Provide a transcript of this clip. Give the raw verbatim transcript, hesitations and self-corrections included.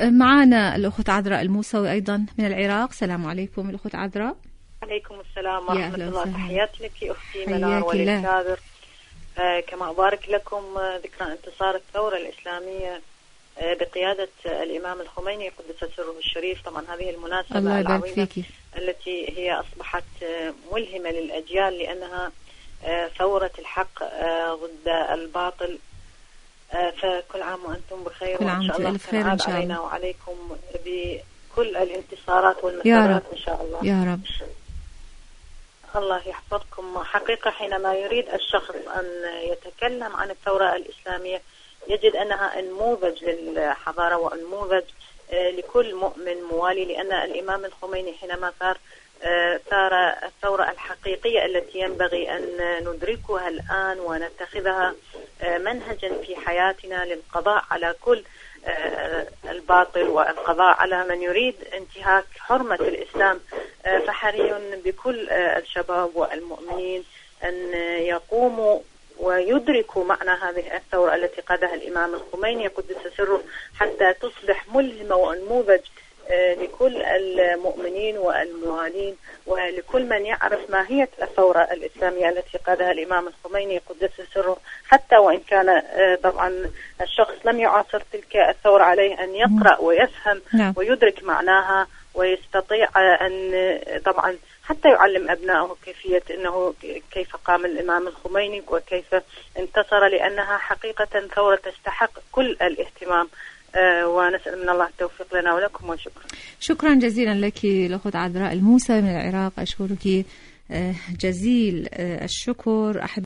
معنا الأخت عذراء الموسوي أيضا من العراق. السلام عليكم الأخت عذراء. عليكم السلام ورحمة الله. تحياتي لك أختي منار وللكادر. آه كما أبارك لكم ذكرى انتصار الثورة الإسلامية آه بقيادة الإمام الخميني قدس سره الشريف. طبعا هذه المناسبة العظيمة التي هي أصبحت آه ملهمة للأجيال، لأنها آه ثورة الحق آه ضد الباطل. آه فكل عام وأنتم بخير، وإن شاء الله بخير إن شاء الله علينا وعليكم بكل الانتصارات والمسارات إن شاء الله يا رب. الله يحفظكم. حقيقة حينما يريد الشخص أن يتكلم عن الثورة الإسلامية يجد أنها نموذج للحضارة ونموذج لكل مؤمن موالي، لأن الإمام الخميني حينما ثار ثار الثورة الحقيقية التي ينبغي أن ندركها الآن ونتخذها منهجا في حياتنا للقضاء على كل الباطل والقضاء على من يريد انتهاك حرمة الإسلام. فحري بكل الشباب والمؤمنين أن يقوموا ويدركوا معنى هذه الثورة التي قادها الإمام الخميني قدس سره، حتى تصبح ملهمة ونموذج لكل المؤمنين والموالين ولكل من يعرف ماهية الثورة الإسلامية التي قادها الإمام الخميني قدس سره، حتى وإن كان طبعا الشخص لم يعاصر تلك الثورة عليه أن يقرأ ويفهم ويدرك معناها ويستطيع أن طبعا حتى يعلم أبنائه كيفية أنه كيف قام الإمام الخميني وكيف انتصر، لأنها حقيقة ثورة تستحق كل الاهتمام. أه ونسأل من الله التوفيق لنا ولكم، وشكرا. شكرا جزيلا لك الأخت عذراء الموسى من العراق. أشكرك جزيل الشكر.